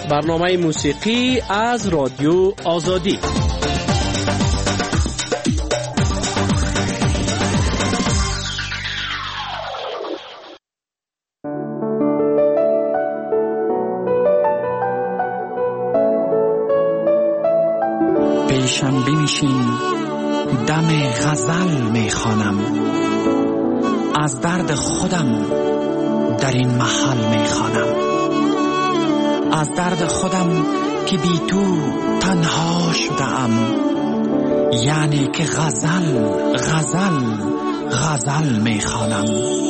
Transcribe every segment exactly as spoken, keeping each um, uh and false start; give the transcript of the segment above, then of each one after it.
برنامه موسیقی از رادیو آزادی. پیشم بنشین، دم غزل میخوانم، از درد خودم در این محل میخوانم، از درد خودم که بی تو تنها شدم، یعنی که غزل غزل غزل میخوانم.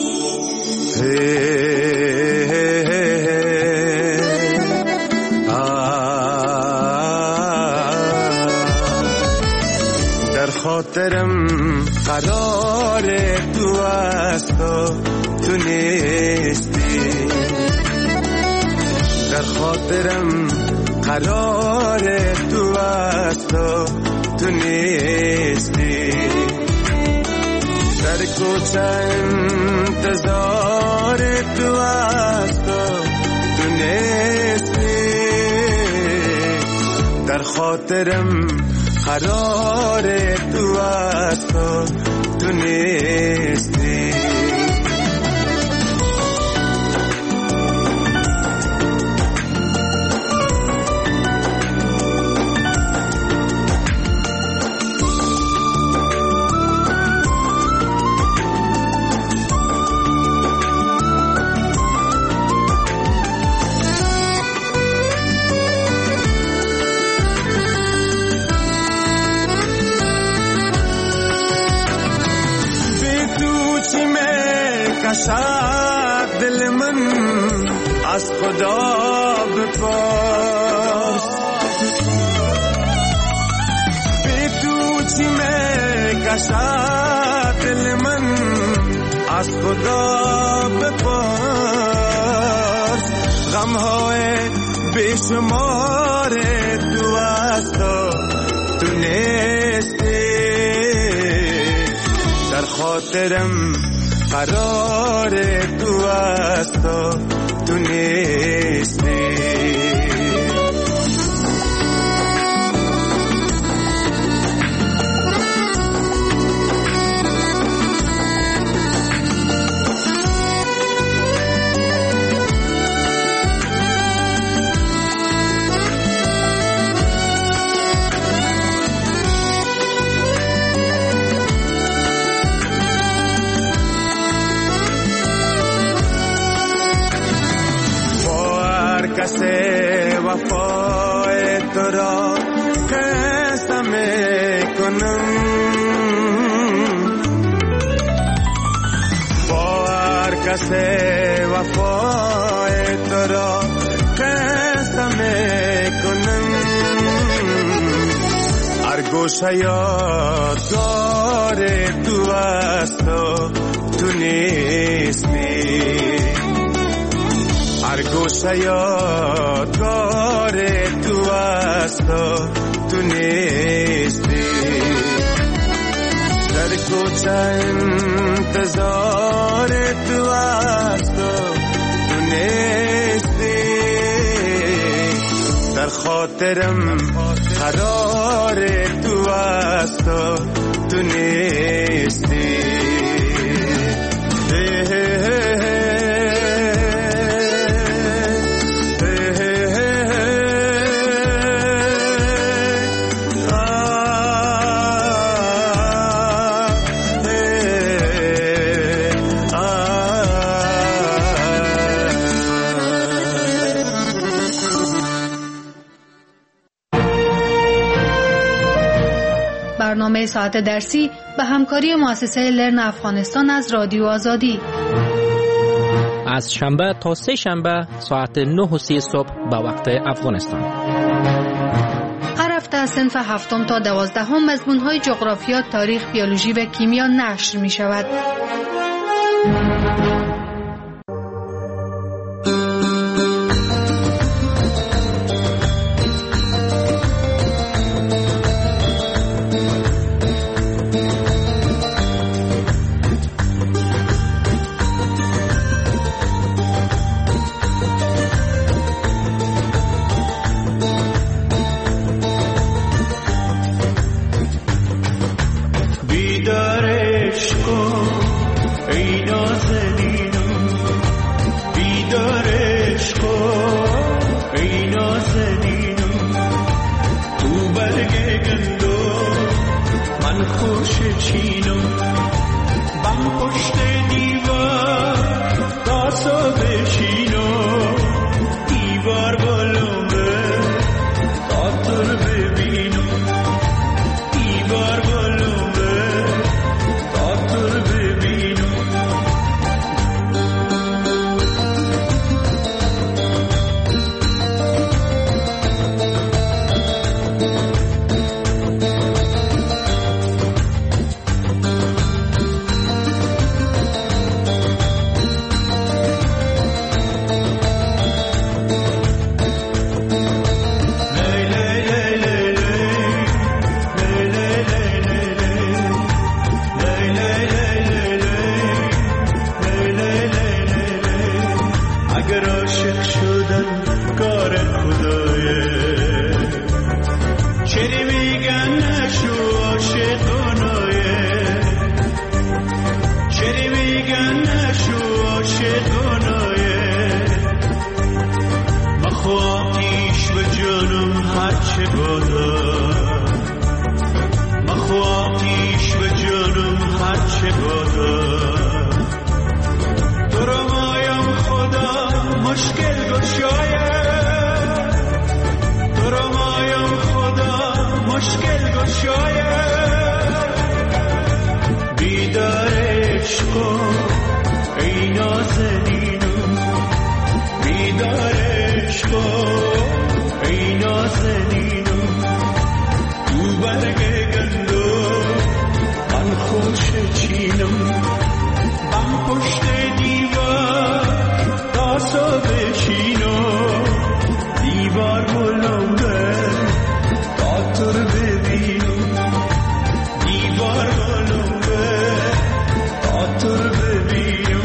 در خاطرم قرار تو است و تو نیستی، در خاطرم قرار تو است و تو نیستی، در کوچه انتظار تو است و تو نیستی، در خاطرم قرار تو است و تو نیستی. کشد دل من از خدا بپرس، بی تو چی می کشد دل من از خدا بپرس، غمهای بیشمار تو است و تو نیستی، در خاطرم قرار تو است و تو نیستی. وفای تو را قسم میکنم، با هر کس وفای تو را قسم میکنم، هر گوشه یادگار تو است و تو نیستی، هر گوشه یادگار تو است و تو نیستی، در کوچه انتظار تو است و تو نیستی، در خاطرم قرار تو است و تو نیستی. برنامه ساعت درسی به همکاری مؤسسه لرن افغانستان از رادیو آزادی، از شنبه تا سه شنبه ساعت نه و سی صبح به وقت افغانستان. هر هفته از صنف هفتم تا دوازدهم مضمون‌های جغرافیا، تاریخ، بیولوژی و کیمیا نشر می شود. شدن کار خدایه. چری میگن نشو عاشقانایه، چری میگن نشو عاشقانایه. مخو آتیش و جانم هرچه بادا، مخو آتیش و جانم هرچه بادا. تو رو مایم خدا مشکل گشایه، تو رو مایم خدا مشکل گشایه. بیدار عشقو ای نازنینم، بیدار عشقو ای نازنینم. تو برگ گندو من خوش چینم، من پشت دیوار تاسو بشینو. دیوار بلنده تا تو رو ببینم، دیوار بلنده تا تو رو ببینم.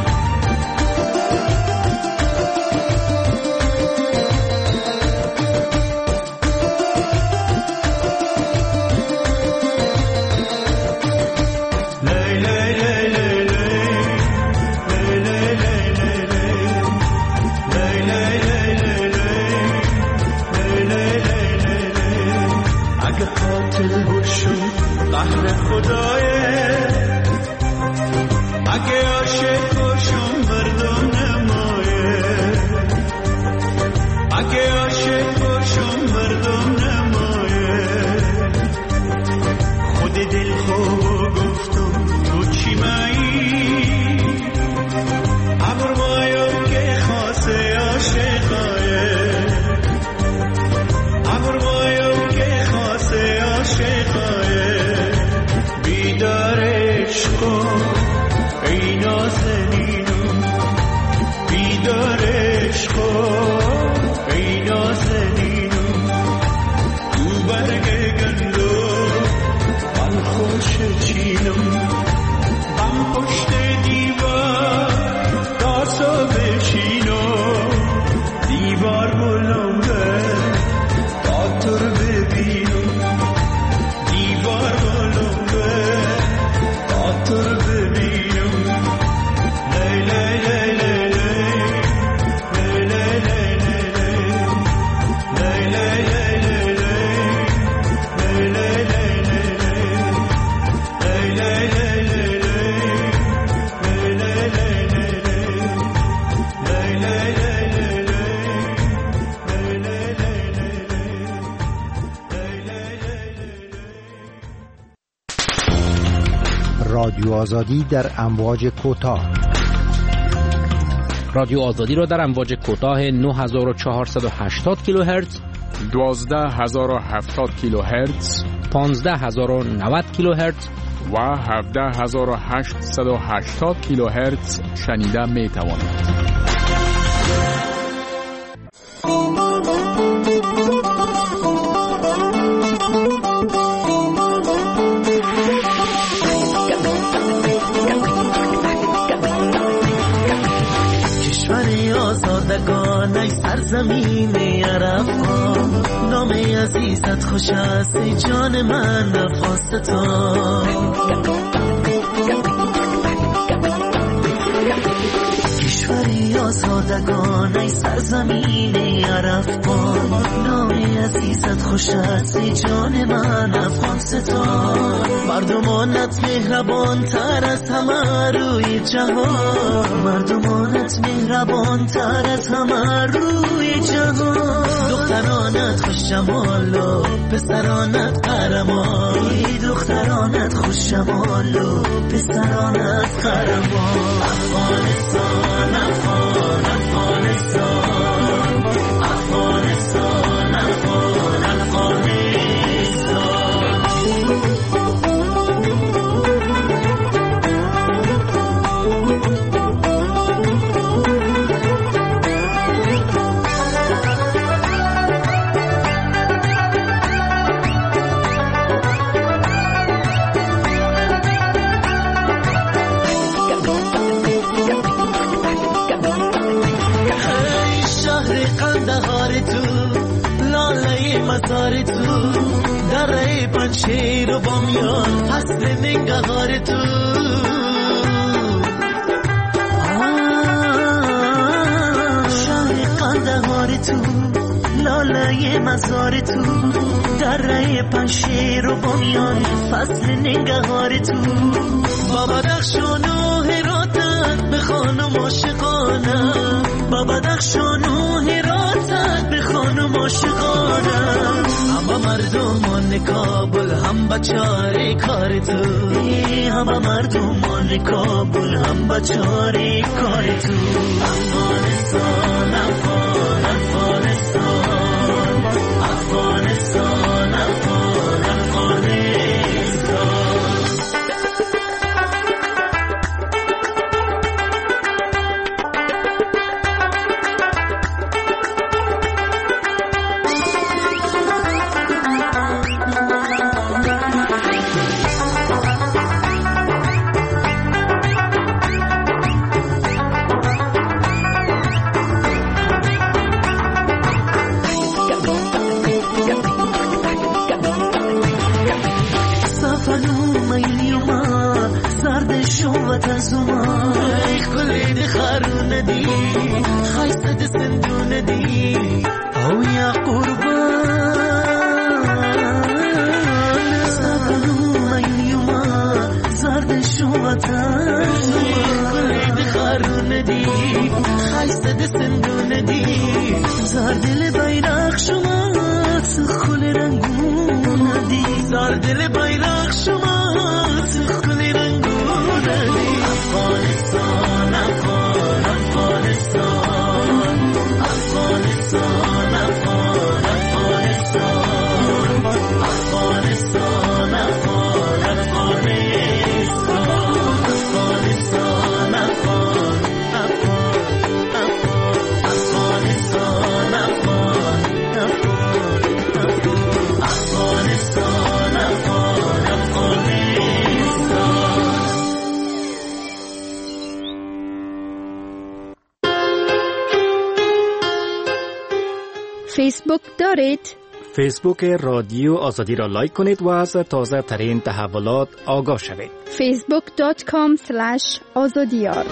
رادیو آزادی در امواج کوتاه. رادیو آزادی را در امواج کوتاه نه هزار و چهارصد و هشتاد کیلوهرتز، دوازده هزار و هفتاد کیلوهرتز، پانزده هزار و نود کیلوهرتز و هفده هزار و هشتصد و هشتاد کیلوهرتز شنیده می توانید. آزادگان سرزمین عربان، نام عزیزت خوش است ای جان من نفاست تو. کشوری آزادگان ای سرزمین عربان، نام عزیزت خوش است ای جان من نفاست تو. مردمانت مهربان تر از همه روی جهان، مردمانت مهربان تر از همه روی جهان. دخترانت خوش جمال و پسرانت قهرمان، دخترانت خوش جمال و پسرانت قهرمان. افغانستان افغان افغانستان افغانستان افغان افغانستان. قندهار تو لاله مزار تو دره پنشیر و بامیان فصل ننگهار تو شهر قندهار تو لاله مزار تو دره پنشیر و بامیان فصل ننگهار تو بابا دخشان و هراتت به خانم عاشقانم بابا دخشان و هراتت به خانم عاشقانم همه مردمان کابل هم بچاره کار تو همه مردمان کابل هم بچاره کار تو افغانستان افغان افغانستان افغانستان افغان افغانستان فیسبوک دارید؟ فیسبوک رادیو آزادی را لایک کنید و از تازه ترین تحولات آگاه شوید. فیسبوک دات کام اسلش آزادیار.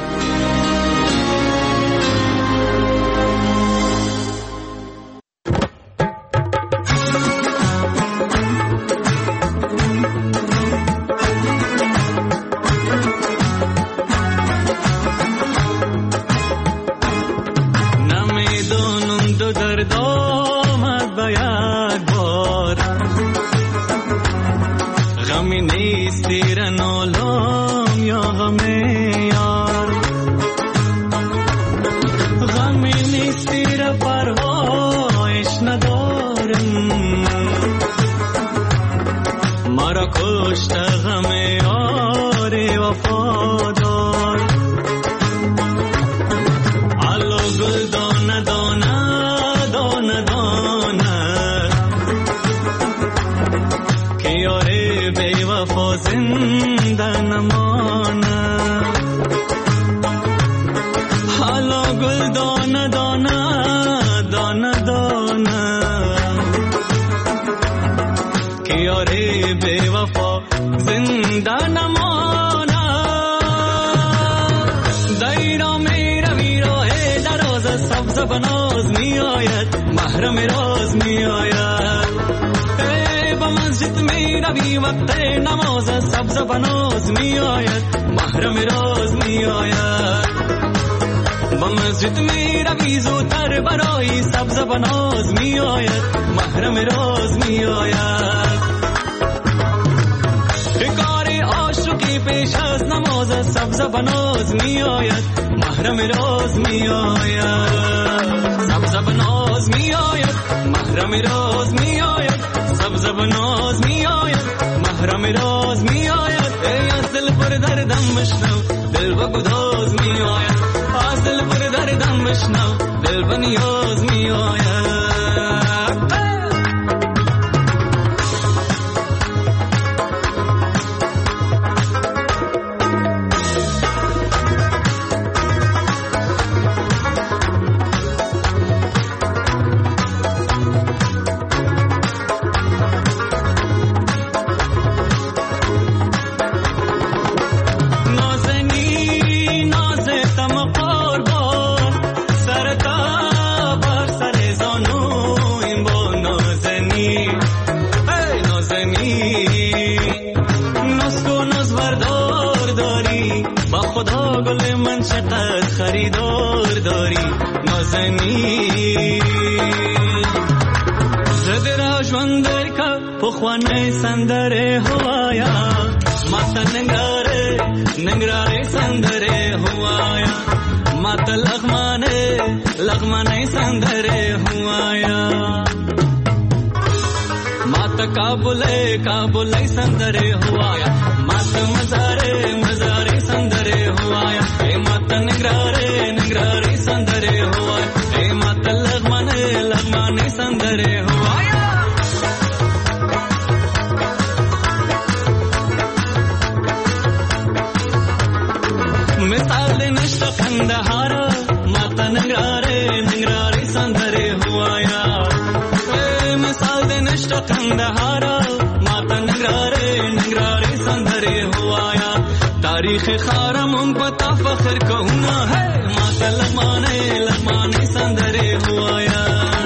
سمندر کا پخوانه سندر هوایا ماتا ننگراره ننگراره سندر هوایا ماتا لغمانه لغمانه سندر هوایا ماتا کابله کابله سندر هوایا ماتا مزاره مزاره سندر هوایا اے ماتا ننگراره ننگراره سندر هوایا اے ماتا لغمانه لغمانه سندر هوایا مثال نشت قندهارا ماتا ننگراره ننگراره سندر هوایا مثال نشت قندهارا ماتا ننگراره ننگراره سندر هوایا تاریخ خارم ان پتا فخر کهونا ہے ماتا لغمانے لغمانے سندر ہوایا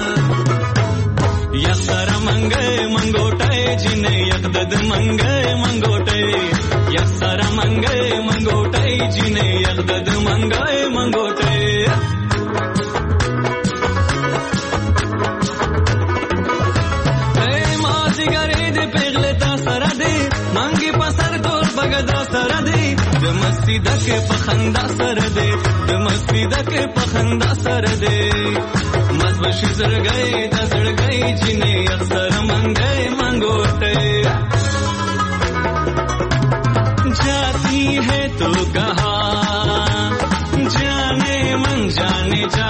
یک سر منگے منگوٹے جنے یک دد منگے منگوٹے یک سر منگے منگوٹے جنے یک دد منگے منگوٹے اے ماتی گرید پیغلتا سردی منگی پسر دور بگدا سردی دمستی دک پخندا سردی دمستی دک پخندا سردی مزبشی زر گئی دزر گئی جنے اکثر منگے منگوٹے جاتی ہے تو کہا جانے من جانے جا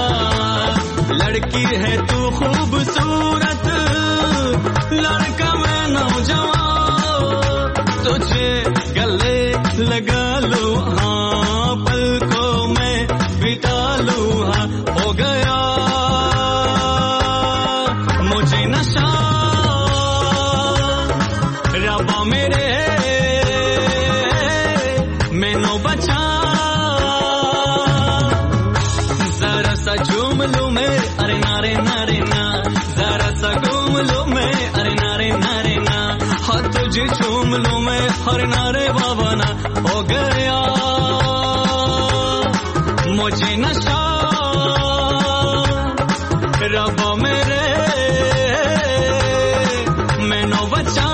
لڑکی ہے تو خوبصورت لڑکا میں نوجوان تجھے گلے لگا لو ہاں پلکوں میں بٹا لو ہاں ہو گیا مجھے نشہ ربا میرے میں نو بچا ذرا سا جھوم لوں میں ارے نارے نارے نا ذرا سا گھوم لوں میں ارے نارے نارے نا ہاتھ تجھے جھوم لوں میں ارے نارے بابا نا ہو گیا مجھے نشہ ربا میرے میں نو بچا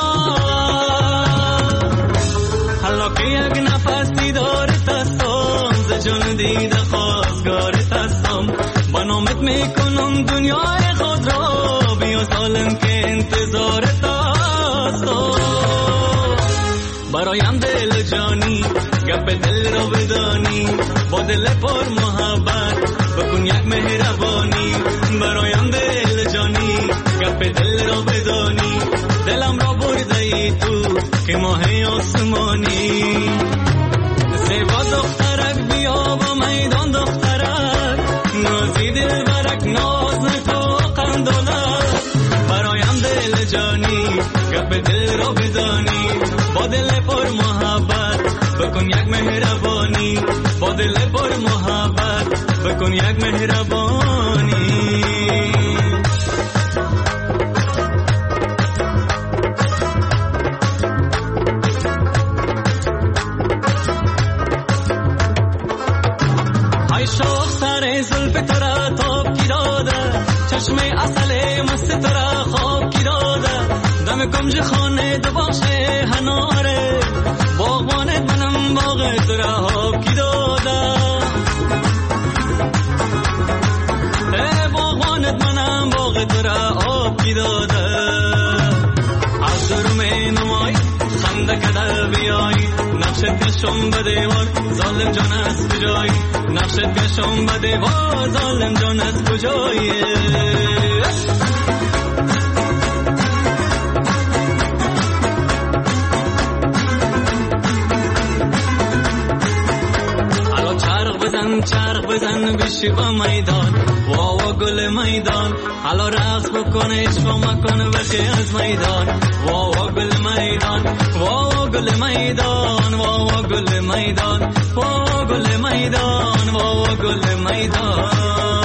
حالا که یک نفسی دارت هستم ز جون دیده خواستگارت هستم با نامت میکنم دنیای خود را بیا سالم که انتظارت هستم برایم دل جانی گپ دل را بدانی با دل پر محبت بکن یک مهربانی برایم دل جانی گپ دل را بدانی دلم را برده ای تو که ماه آسمانی زیبا دخترک بیا با میدان دخترک نازی دل برک ناز نکو قندولک برایم دل جانی گپ دل را بدانی با دل پر محبت بکن یک مهربانی با دل پر محبت بکن یک مهربانی شوق سر زلف ترا توب کی داده چشم اصل مست ترا خواب کی داده دم گمج خانه دو باشه هناره باغبانت منم باغ ترا خواب کی داده ای باغبانت منم باغ ترا خواب کی داده از درم نمای خنده کده بیایی نقشت کشم به دیوار ظالم جان از کجایی نقشت کشم به دیوار ظالم جان از کجایی حالا چرخ بزن چرخ بزن بشی با میدان واوا گل میدان حالا رقص بکن عشق مکن بخی از میدان واوا گل میدان واوا گل میدان واوا گل میدان واوا گل میدان واوا گل میدان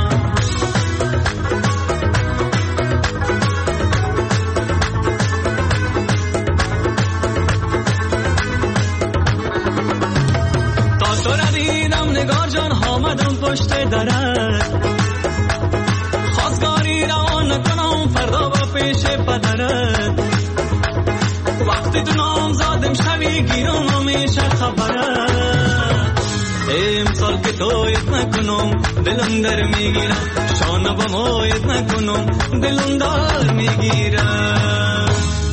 تا تو را دیدم نگار جان آمدم پشت درت خواستگاری را نکنم فردا با دلم در میگیرم شانه با موید نکنم دلم دار میگیرم.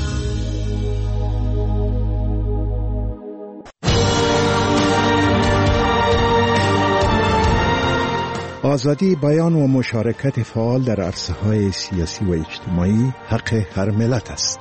آزادی بیان و مشارکت فعال در عرصه‌های سیاسی و اجتماعی حق هر ملت است.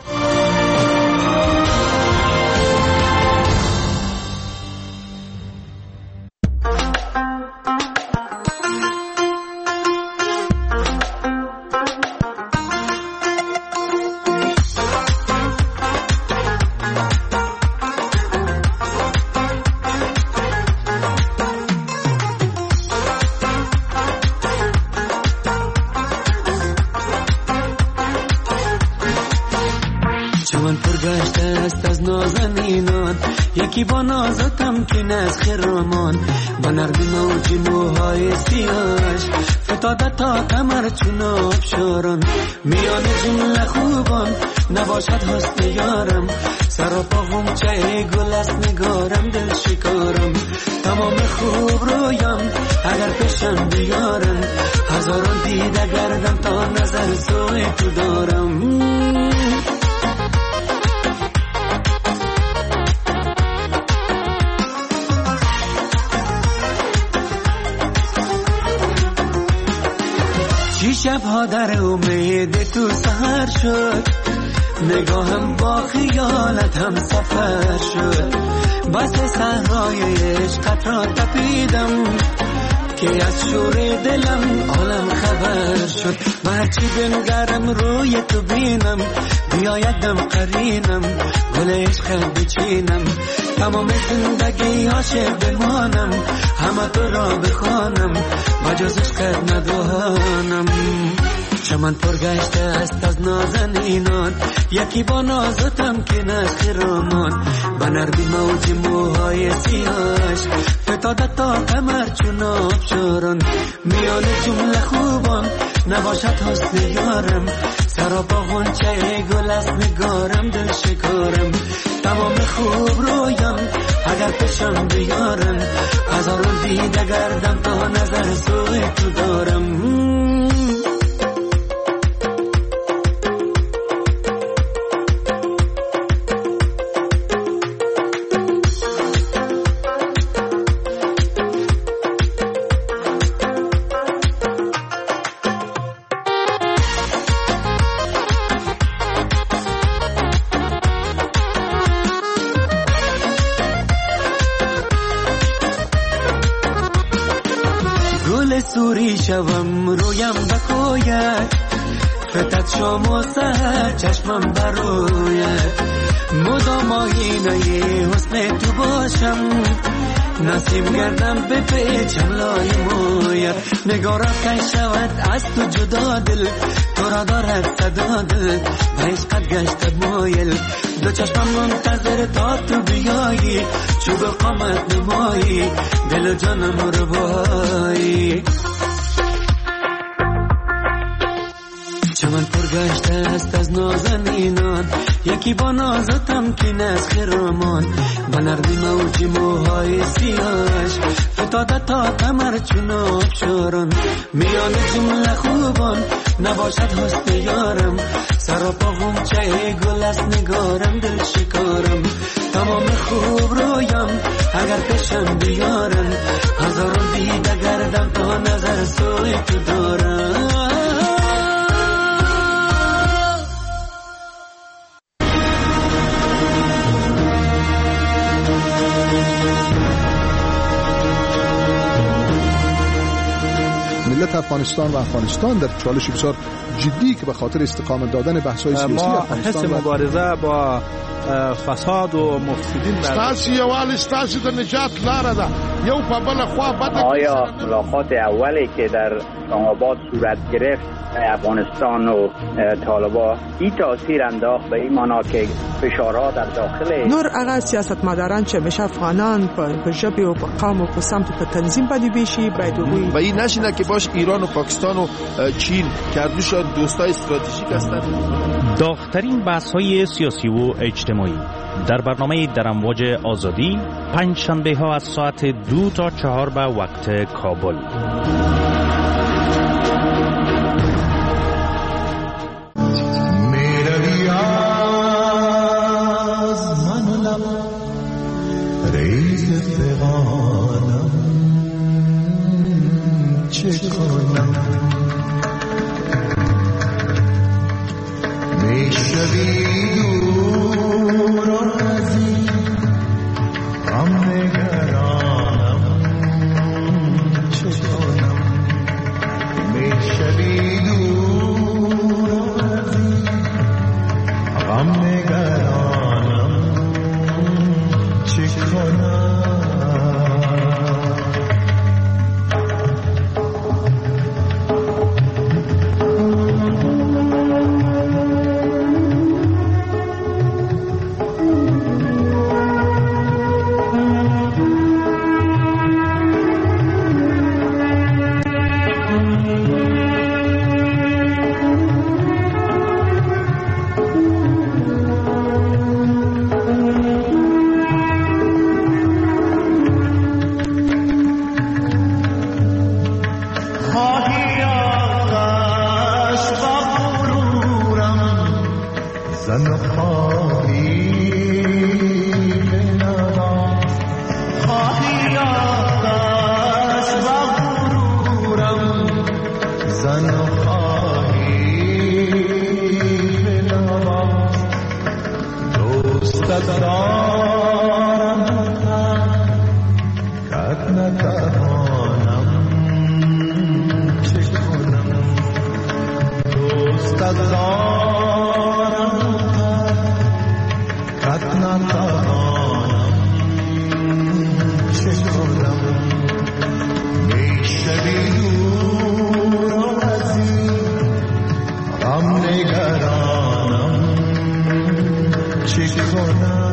یکی با نازتم که نز خرامان با نرمی موجی موهای سیاش فتاده تا کمر چون آبشاران میان جمله خوبان نباشد حسن یارم سر و پا غنچه گل است نگارم دل شکارم تمام خوب رویم اگر پیشم بیارم هزاران دیده گردم تا نظر سوی تو دارم. شبها در امید تو سهر شد نگاهم با خیالت هم سفر شد بس صحرای عشقت را تپیدم که از شور دلم عالم خبر شد و هرچی بنگرم روی تو بینم بیایدم قرینم گل عشقت بچینم تمام زندگی عاشق بمانم همه تو را بخوانم و جز عشقت ندانم. چمن پر گشته است از نازنینان یکی با نازتم که نخرامان با نرمی موج موهای سیاش فتاده تا کمر چون آبشاران میان جمله خوبان نباشد حسن یارم سرا با غنچه گل است نگارم دل شکارم تمام خوب رویم اگر پیشم بیارم هزاران دیده گردم تا نظر سوی تو دارم. سوری شوم رویم بکوید فتت شام و سهر چشمم بروید مدام آینه حسن تو باشم نسیم گردم به پیچم لای موید نگارم کن شود از تو جدا دل تو را دارد صدا دل و عشقت گشت مایل دو چشمم منتظر تا تو بیایی چوب قامت نمایی دل و جانم رو بایی. چمن پر گشته است از نازنینان یکی با نازتم که نز خرامان با نرمی موجی موهای سیاش فتاده تا کمر چون آبشاران میان جمله خوبان نباشد حسن یارم سرا پا غنچه گل است نگارم دل شکارم تمام خوب رویم اگر پیشم بیارم هزاران دیده گردم تا نظر سوی تو دارم. ملت افغانستان و افغانستان در چالش بسیار جدی که به خاطر استقامت دادن بحث‌های سیاسی افغانستان ما حس مبارزه با فساد و مفسدین ستاسو یوال ستاسو د نجات لاره ده یو په بل خوا بده. آیا ملاقات اولی که در اسلام‌آباد صورت گرفت افغانستان و طالبان این تاثیر انداخت به این معنا که فشارها در داخل نور هغه سیاستمداران چې همیشه افغانان په ژبه او په قوم او په سمت په تنظیم باندې بشي باید وي و این نشینه که باش ایران و پاکستان و چین که هر دوشون دوستای استراتژیک هستند. داغ‌ترین بحث‌های سیاسی و اجتماعی در برنامه در امواج آزادی پنج شنبه ها از ساعت دو تا چهار به وقت کابل. زن خواهی بنوا خواهی آتش و غرورم زن خواهی بنوا دوستت دارم کت نتوانم چه کنم دوستت دارم کت نتوانم چه کنم میشوی دور و عزیز غم نگرانم چه کنم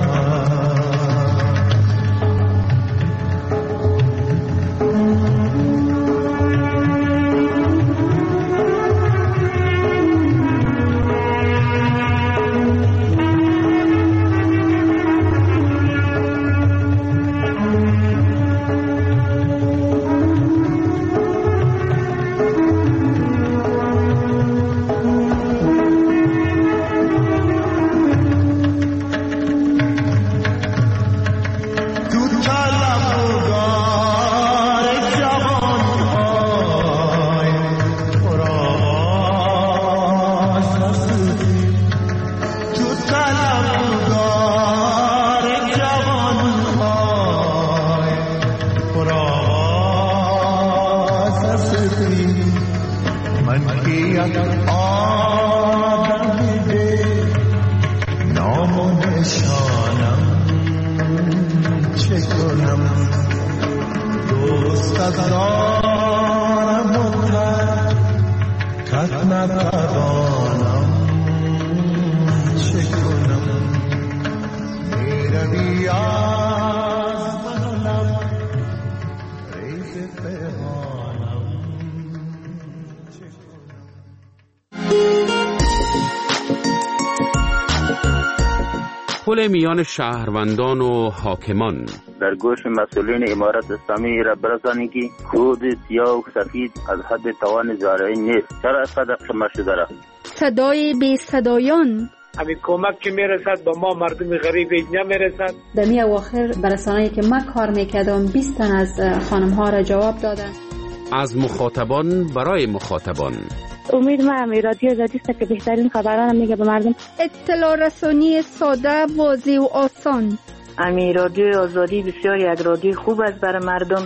پل میان شهروندان و حاکمان. در گوش مسئولین امارت اسلامی را برسانید که خود سیاه و سفید از حد توان زارعی نیست. چرا اینقدر قمه شده را؟ صدای بی صدایان. همین کمک که میرسد با ما مردم غریب نمیرسد. در می اواخر برسانه‌ای که من کار میکردم بیست تن از خانم ها را جواب دادن. از مخاطبان برای مخاطبان. امید من رادیو آزادی است که بهترین خبران میگه به مردم. اطلاع رسانی ساده، واضح و آسان. امی رادیو آزادی بسیار یک رادیو خوب است برای مردم،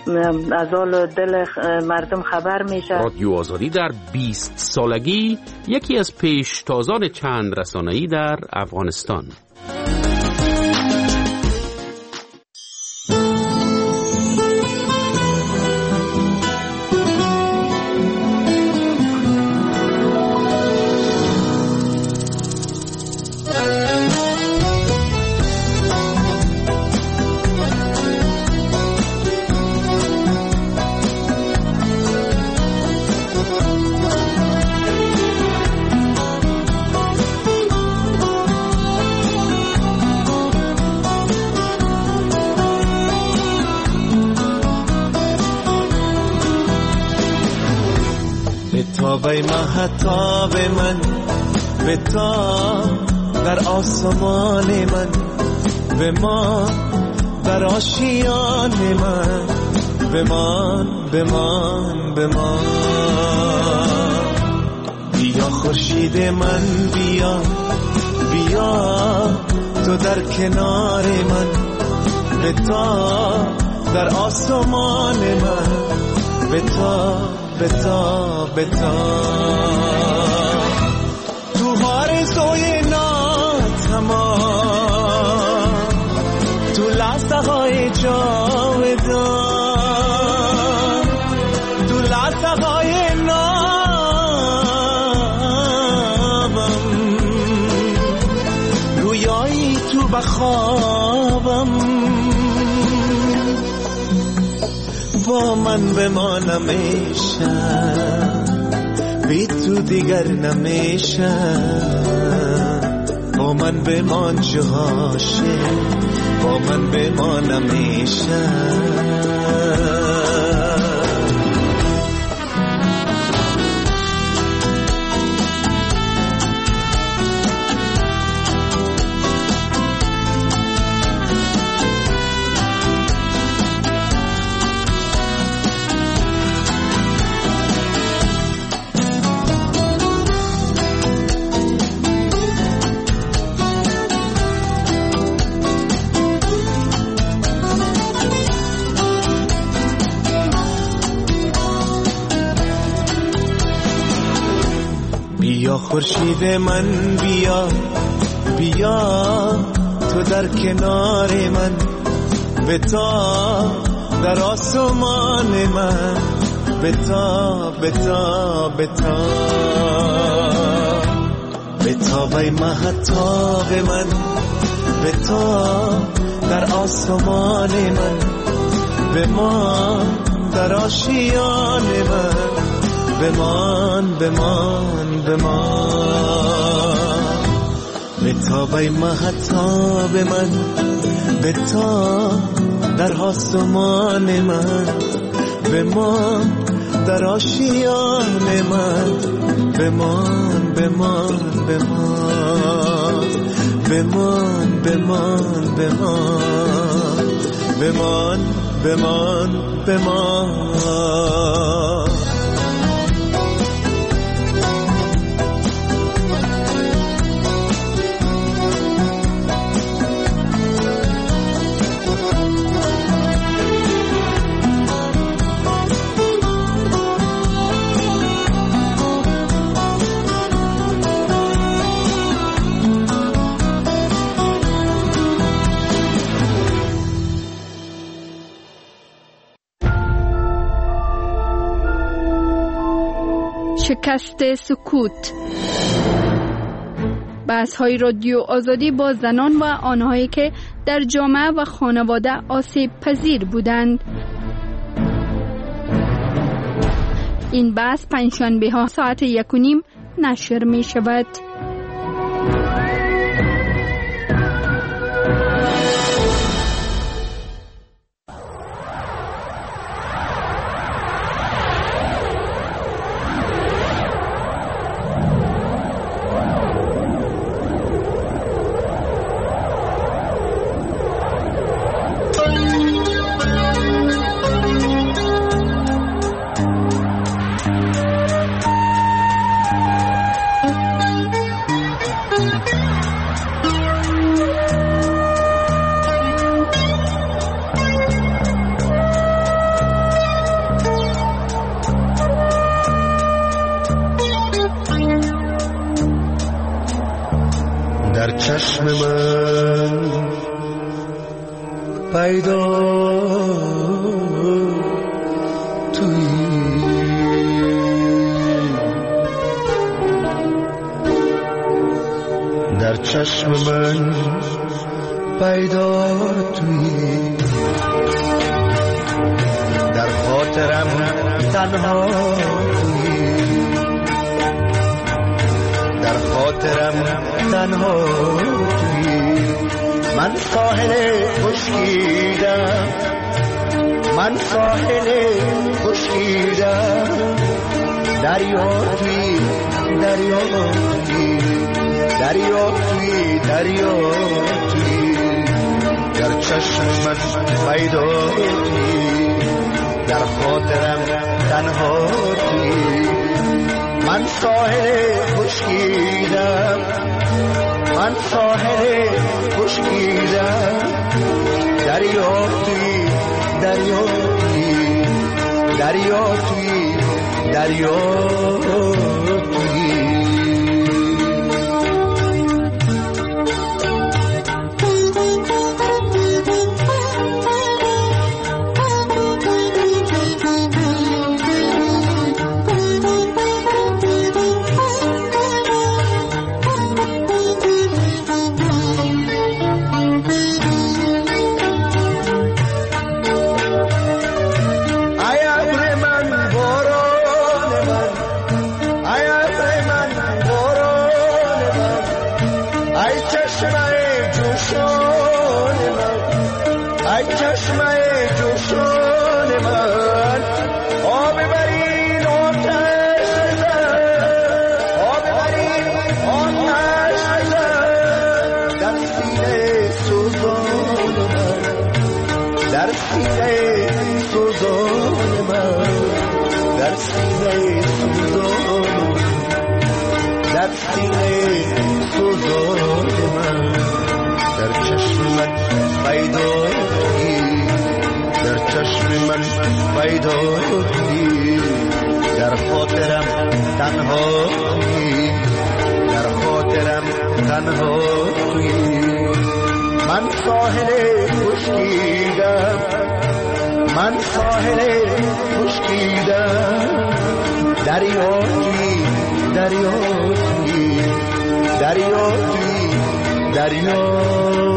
از حال دل مردم خبر میشه. رادیو آزادی در بیست سالگی یکی از پیشتازان چند رسانه‌ای در افغانستان. به مهتاب من به تا در آسمان من به ما در آشیان من بمان بمان بمان بیا خورشید من بیا بیا تو در کنار من به تا در آسمان من به تا بتا بتا تو آرزوی ناتمام تو لحظه های جاودان تو لحظه های نامم رویایی تو بخوابم با من بمانم میشه بی تو دیگر نمیشه با من بمان جهاشه با من بمانم میشه بیا خورشید من بیا بیا تو در کنار من بتا در آسمان من بتا بتا بتا بتا بی مهتاب من بتا در آسمان من بمان در آشیان من بمان بمان بمان بتا بی مهتاب من بتا در آسمان من بمان در آشیان من بمان بمان بمان بمان بمان بمان بمان بمان بمان شکست سکوت. بحث‌های رادیو آزادی با زنان و آنهایی که در جامعه و خانواده آسیب پذیر بودند. این بحث پنجشنبه ها ساعت یک و نیم نشر می شود. چشم من پیدا تویی، در چشم من پیدا تویی، در خاطرم تنها تویی، در خاطرم تنها تویی. من ساحل خشکیدم، من ساحل خشکیدم، دریا تویی، دریا تویی، دریا تویی، دریا تویی، در چشم من پیدا تویی، در خاطرم تنها تویی. من ساحل خشکیدم، من ساحل خشکیدم، دریا تویی، دریا تویی، دریا تویی، دریا تویی. در خاطرم تنها خاطرم تنها تویی. من ساحل خشکیدم، من ساحل خشکیدم، دریا تویی دریا تویی دریا تویی دریا.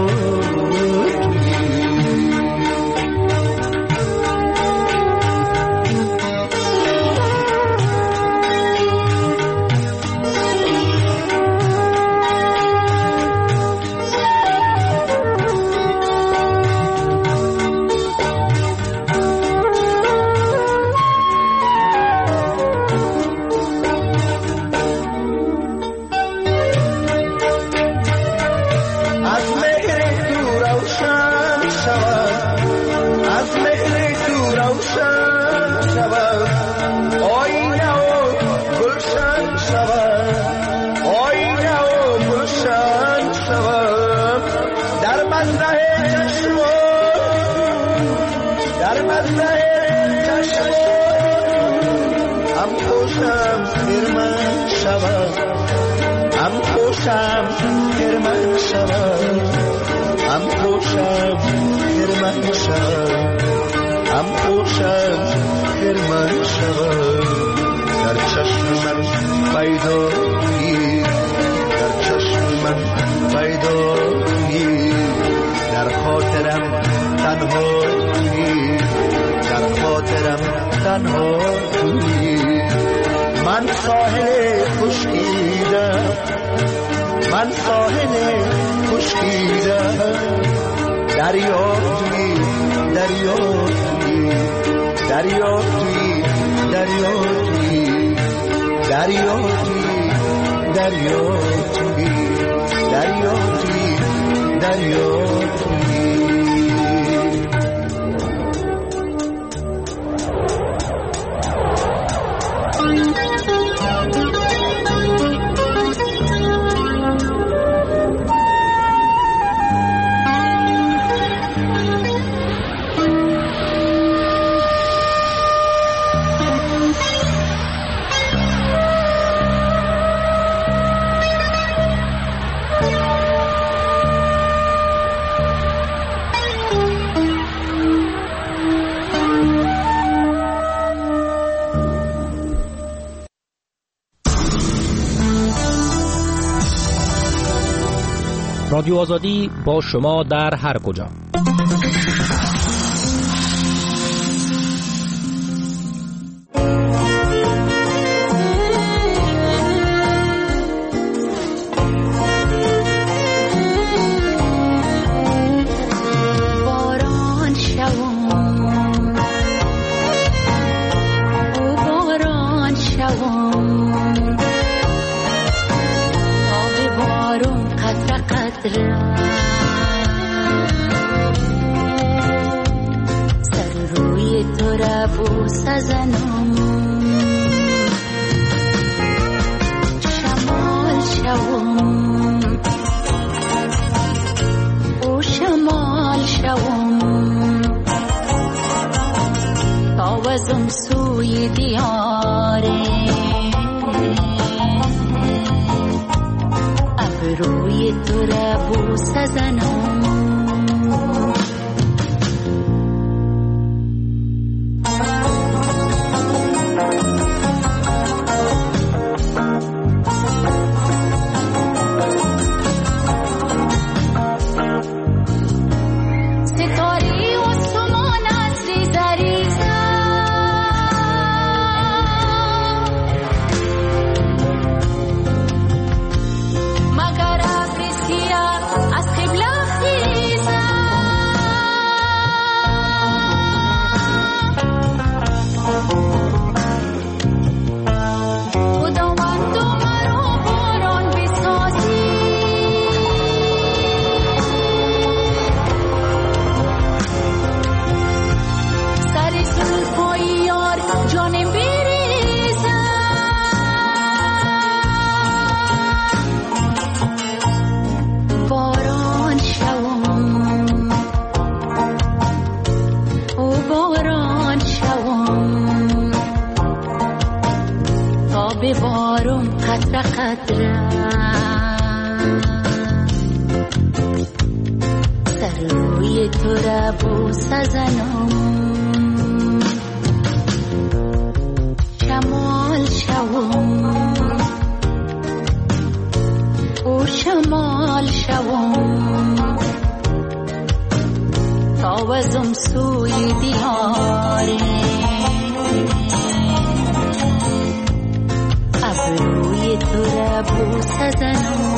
من ساحل خشکیدم، من ساحل خشکیدم، دریا توی دریا توی دریا توی دریا توی دریا توی دریا توی دریا توی دریا توی. رادیو آزادی با شما در هر کجا. سر روی تو را بوس زنم، شمال شوم او شمال شوم، تاوزم سوی دیاره روی تو را بوس زنم. ببارم قطره قطره سر روی تو را بوس زنم شمال شوم او شمال شوم تاوزم سوی دیاره ابروی تو را بوس زنم